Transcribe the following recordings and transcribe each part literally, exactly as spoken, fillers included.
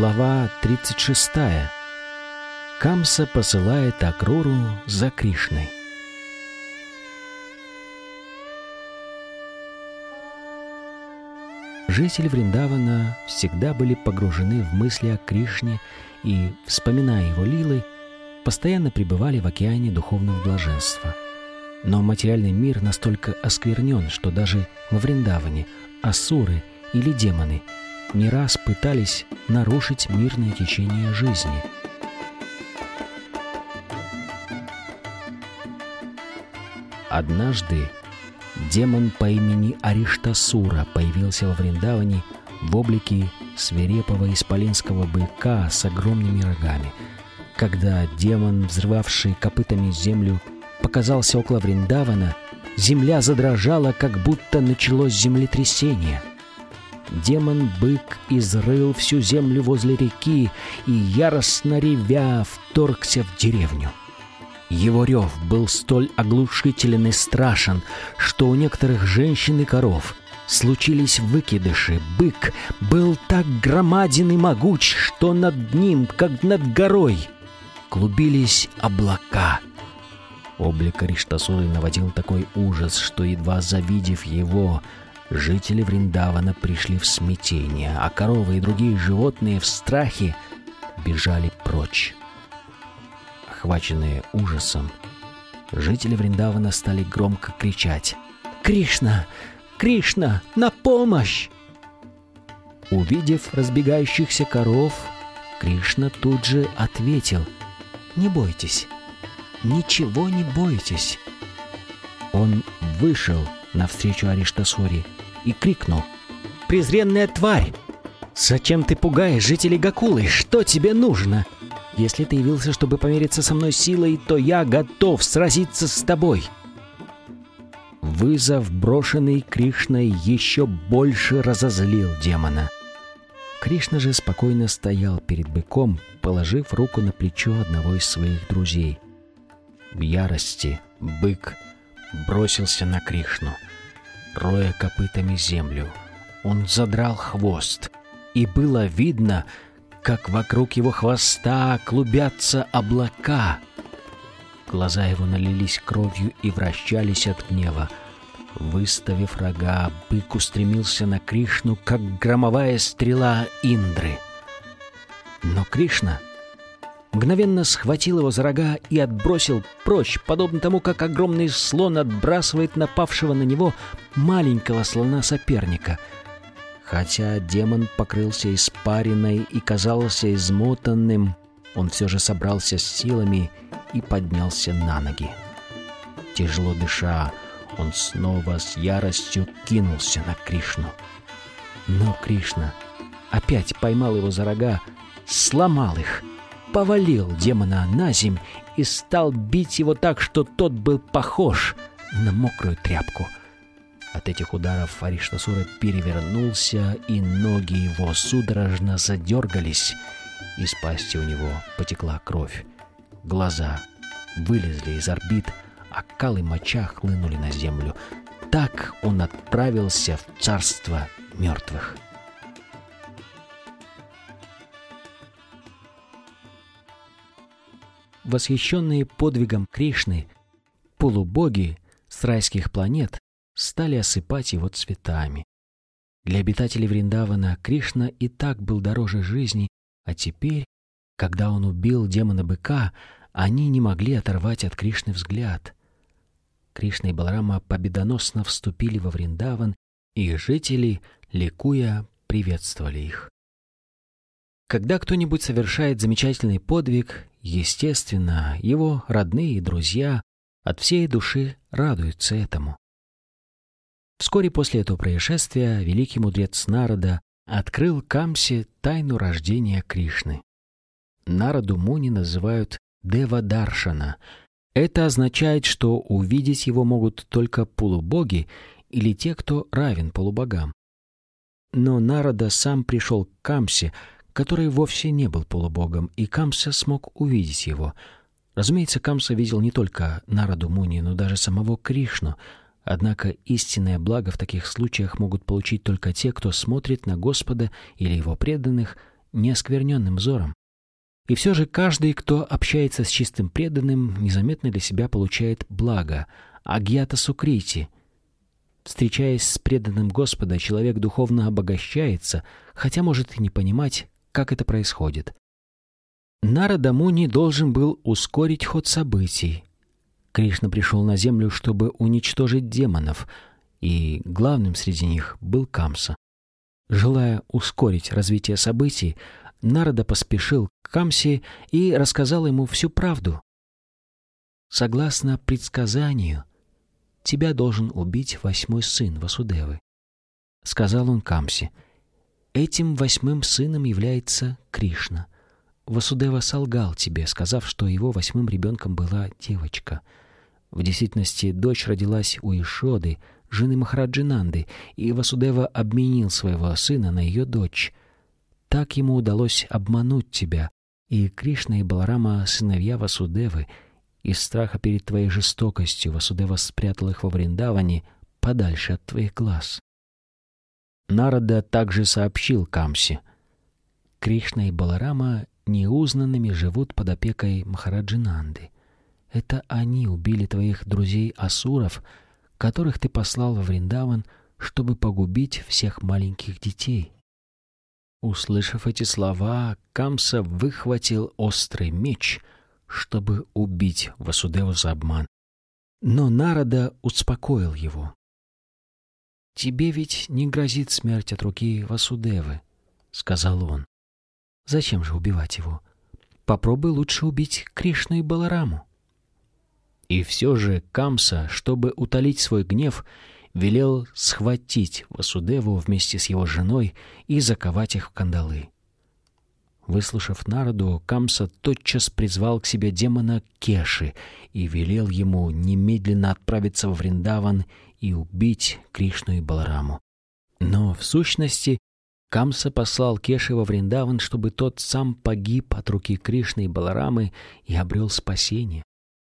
Глава тридцать шестая. Камса посылает Акруру за Кришной. Жители Вриндавана всегда были погружены в мысли о Кришне и, вспоминая его лилы, постоянно пребывали в океане духовного блаженства. Но материальный мир настолько осквернен, что даже во Вриндаване асуры или демоны не раз пытались нарушить мирное течение жизни. Однажды демон по имени Ариштасура появился во Вриндаване в облике свирепого исполинского быка с огромными рогами. Когда демон, взрывавший копытами землю, показался около Вриндавана, земля задрожала, как будто началось землетрясение. Демон-бык изрыл всю землю возле реки и, яростно ревя, вторгся в деревню. Его рев был столь оглушителен и страшен, что у некоторых женщин и коров случились выкидыши. Бык был так громаден и могуч, что над ним, как над горой, клубились облака. Облик Ариштасуры наводил такой ужас, что, едва завидев его, жители Вриндавана пришли в смятение, а коровы и другие животные в страхе бежали прочь. Охваченные ужасом, жители Вриндавана стали громко кричать: «Кришна! Кришна! На помощь!» Увидев разбегающихся коров, Кришна тут же ответил: «Не бойтесь, ничего не бойтесь». Он вышел навстречу Ариштасуре и крикнул: «Презренная тварь! Зачем ты пугаешь жителей Гокулы? Что тебе нужно? Если ты явился, чтобы помериться со мной силой, то я готов сразиться с тобой». Вызов, брошенный Кришной, еще больше разозлил демона. Кришна же спокойно стоял перед быком, положив руку на плечо одного из своих друзей. В ярости бык бросился на Кришну, роя копытами землю. Он задрал хвост, и было видно, как вокруг его хвоста клубятся облака. Глаза его налились кровью и вращались от гнева. Выставив рога, бык устремился на Кришну, как громовая стрела Индры. Но Кришна мгновенно схватил его за рога и отбросил прочь, подобно тому, как огромный слон отбрасывает напавшего на него маленького слона-соперника. Хотя демон покрылся испариной и казался измотанным, он все же собрался с силами и поднялся на ноги. Тяжело дыша, он снова с яростью кинулся на Кришну. Но Кришна опять поймал его за рога, сломал их, повалил демона на земь и стал бить его так, что тот был похож на мокрую тряпку. От этих ударов Ариштасура перевернулся, и ноги его судорожно задергались. Из пасти у него потекла кровь. Глаза вылезли из орбит, а кал и моча хлынули на землю. Так он отправился в царство мертвых. Восхищенные подвигом Кришны, полубоги с райских планет стали осыпать его цветами. Для обитателей Вриндавана Кришна и так был дороже жизни, а теперь, когда он убил демона-быка, они не могли оторвать от Кришны взгляд. Кришна и Баларама победоносно вступили во Вриндаван, и жители, ликуя, приветствовали их. Когда кто-нибудь совершает замечательный подвиг, естественно, его родные и друзья от всей души радуются этому. Вскоре после этого происшествия великий мудрец Нарада открыл Камсе тайну рождения Кришны. Нараду Муни называют Дева-даршана. Это означает, что увидеть его могут только полубоги или те, кто равен полубогам. Но Нарада сам пришел к Камсе, который вовсе не был полубогом, и Камса смог увидеть его. Разумеется, Камса видел не только Нараду Муни, но даже самого Кришну. Однако истинное благо в таких случаях могут получить только те, кто смотрит на Господа или его преданных неоскверненным взором. И все же каждый, кто общается с чистым преданным, незаметно для себя получает благо, агьята сукрити. Встречаясь с преданным Господа, человек духовно обогащается, хотя может и не понимать, как это происходит. Нарада Муни должен был ускорить ход событий. Кришна пришел на землю, чтобы уничтожить демонов, и главным среди них был Камса. Желая ускорить развитие событий, Нарада поспешил к Камсе и рассказал ему всю правду. «Согласно предсказанию, тебя должен убить восьмой сын Васудевы», — сказал он Камсе. «Этим восьмым сыном является Кришна. Васудева солгал тебе, сказав, что его восьмым ребенком была девочка. В действительности дочь родилась у Ишоды, жены Махараджи Нанды, и Васудева обменил своего сына на ее дочь. Так ему удалось обмануть тебя, и Кришна и Баларама — сыновья Васудевы. Из страха перед твоей жестокостью Васудева спрятал их во Вриндаване подальше от твоих глаз». Нарада также сообщил Камсе: «Кришна и Баларама неузнанными живут под опекой Махараджи Нанды. Это они убили твоих друзей-асуров, которых ты послал во Вриндаван, чтобы погубить всех маленьких детей». Услышав эти слова, Камса выхватил острый меч, чтобы убить Васудеву за обман. Но Нарада успокоил его. «Тебе ведь не грозит смерть от руки Васудевы», — сказал он. «Зачем же убивать его? Попробуй лучше убить Кришну и Балараму». И все же Камса, чтобы утолить свой гнев, велел схватить Васудеву вместе с его женой и заковать их в кандалы. Выслушав Нараду, Камса тотчас призвал к себе демона Кеши и велел ему немедленно отправиться во Вриндаван и убить Кришну и Балараму. Но, в сущности, Камса послал Кеши во Вриндаван, чтобы тот сам погиб от руки Кришны и Баларамы и обрел спасение.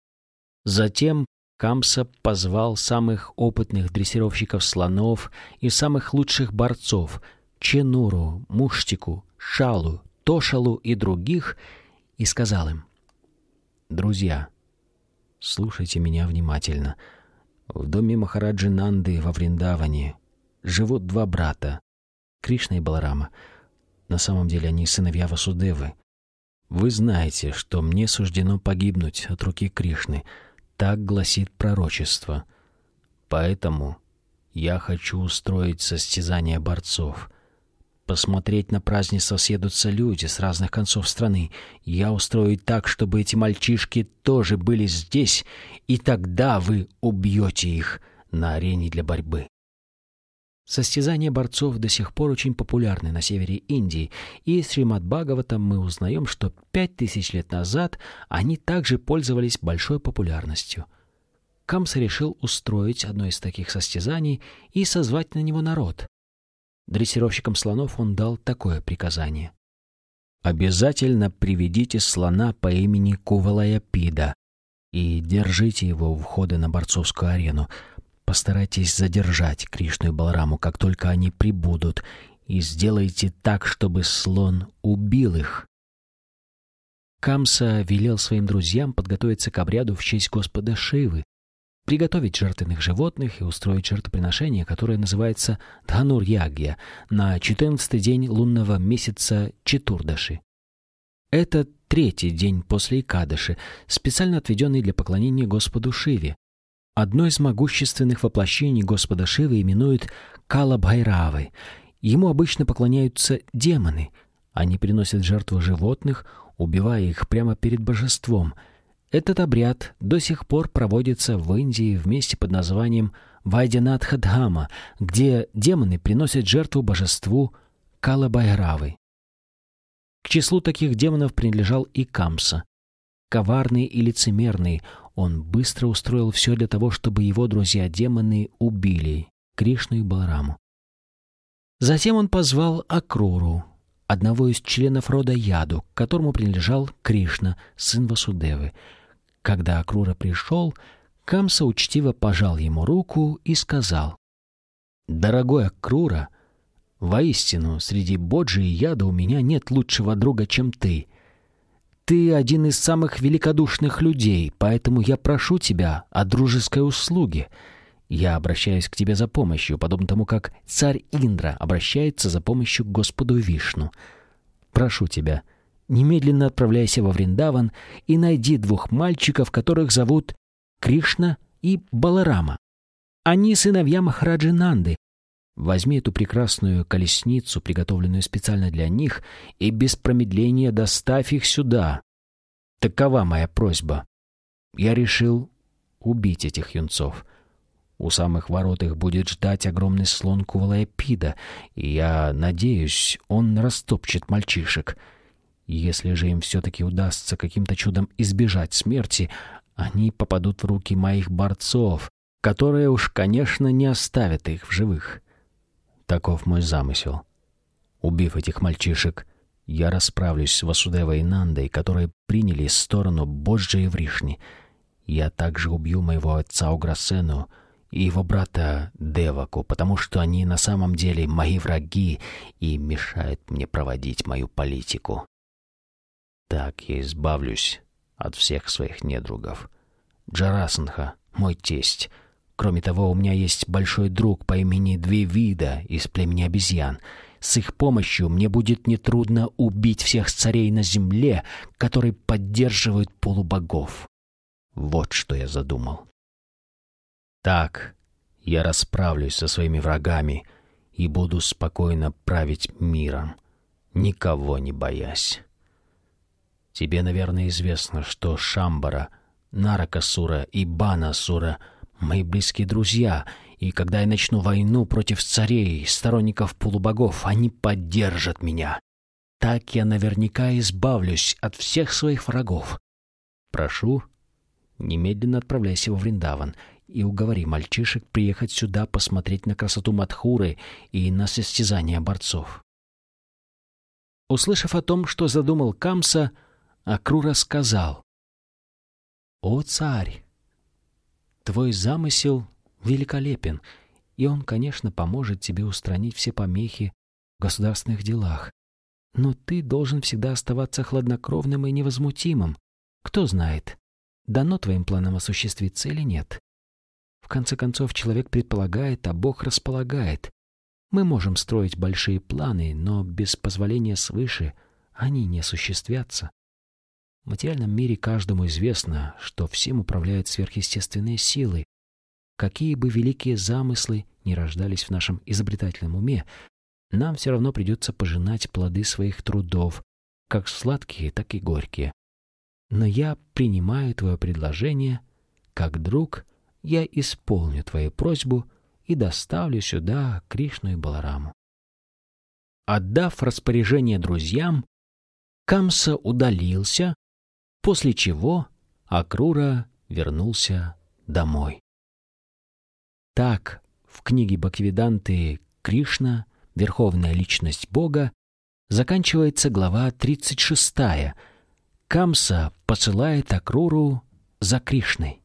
Затем Камса позвал самых опытных дрессировщиков слонов и самых лучших борцов — Ченуру, Муштику, Шалу, Тошалу и других, и сказал им: «Друзья, слушайте меня внимательно. В доме Махараджи Нанды во Вриндаване живут два брата, Кришна и Баларама. На самом деле они сыновья Васудевы. Вы знаете, что мне суждено погибнуть от руки Кришны. Так гласит пророчество. Поэтому я хочу устроить состязание борцов. Посмотреть на празднество съедутся люди с разных концов страны. Я устрою так, чтобы эти мальчишки тоже были здесь, и тогда вы убьете их на арене для борьбы». Состязания борцов до сих пор очень популярны на севере Индии, и из Шримад-Бхагаватам мы узнаем, что пять тысяч лет назад они также пользовались большой популярностью. Камса решил устроить одно из таких состязаний и созвать на него народ. Дрессировщикам слонов он дал такое приказание: «Обязательно приведите слона по имени Кувалаяпида и держите его у входа на борцовскую арену. Постарайтесь задержать Кришну и Балараму, как только они прибудут, и сделайте так, чтобы слон убил их». Камса велел своим друзьям подготовиться к обряду в честь Господа Шивы, приготовить жертвенных животных и устроить жертвоприношение, которое называется Дханур-ягья, на четырнадцатый день лунного месяца Четурдаши. Это третий день после Экадаши, специально отведенный для поклонения Господу Шиве. Одно из могущественных воплощений Господа Шивы именуют Кала-Бхайравой. Ему обычно поклоняются демоны. Они приносят жертву животных, убивая их прямо перед божеством. Этот обряд до сих пор проводится в Индии в месте под названием Вайдянатха-Дхама, где демоны приносят жертву божеству Кала-Бхайравы. К числу таких демонов принадлежал и Камса. Коварный и лицемерный, он быстро устроил все для того, чтобы его друзья-демоны убили Кришну и Балараму. Затем он позвал Акруру, одного из членов рода Яду, к которому принадлежал Кришна, сын Васудевы. Когда Акрура пришел, Камса учтиво пожал ему руку и сказал: «Дорогой Акрура, Воистину, среди Боджи и Яда у меня нет лучшего друга, чем ты. Ты один из самых великодушных людей, поэтому я прошу тебя о дружеской услуге. Я обращаюсь к тебе за помощью, подобно тому, как царь Индра обращается за помощью к Господу Вишну. Прошу тебя, немедленно отправляйся во Вриндаван и найди двух мальчиков, которых зовут Кришна и Баларама. Они сыновья Махараджи Нанды. Возьми эту прекрасную колесницу, приготовленную специально для них, и без промедления доставь их сюда. Такова моя просьба. Я решил убить этих юнцов. У самых ворот их будет ждать огромный слон Кувалаяпида, и я надеюсь, он растопчет мальчишек. Если же им все-таки удастся каким-то чудом избежать смерти, они попадут в руки моих борцов, которые уж, конечно, не оставят их в живых. Таков мой замысел. Убив этих мальчишек, я расправлюсь с Васудевой и Нандой, которые приняли сторону Боджи и Вришни. Я также убью моего отца Уграсену и его брата Деваку, потому что они на самом деле мои враги и мешают мне проводить мою политику. Так я избавлюсь от всех своих недругов. Джарасандха, мой тесть. Кроме того, у меня есть большой друг по имени Двивида из племени обезьян. С их помощью мне будет нетрудно убить всех царей на земле, которые поддерживают полубогов. Вот что я задумал. Так я расправлюсь со своими врагами и буду спокойно править миром, никого не боясь. Тебе, наверное, известно, что Шамбара, Наракасура и Банасура — мои близкие друзья, и когда я начну войну против царей, сторонников полубогов, они поддержат меня. Так я наверняка избавлюсь от всех своих врагов. Прошу, немедленно отправляйся во Вриндаван и уговори мальчишек приехать сюда посмотреть на красоту Мадхуры и на состязания борцов». Услышав о том, что задумал Камса, Акрура сказал: «О, царь! Твой замысел великолепен, и он, конечно, поможет тебе устранить все помехи в государственных делах. Но ты должен всегда оставаться хладнокровным и невозмутимым. Кто знает, дано твоим планам осуществиться или нет. В конце концов, человек предполагает, а Бог располагает. Мы можем строить большие планы, но без позволения свыше они не осуществятся. В материальном мире каждому известно, что всем управляют сверхъестественные силы. Какие бы великие замыслы ни рождались в нашем изобретательном уме, нам все равно придется пожинать плоды своих трудов, как сладкие, так и горькие. Но я принимаю твое предложение. Как друг, я исполню твою просьбу и доставлю сюда Кришну и Балараму». Отдав распоряжение друзьям, Камса удалился, после чего Акрура вернулся домой. Так, в книге Бхактивиданты «Кришна. Верховная личность Бога» заканчивается глава тридцать шестая. Камса посылает Акруру за Кришной.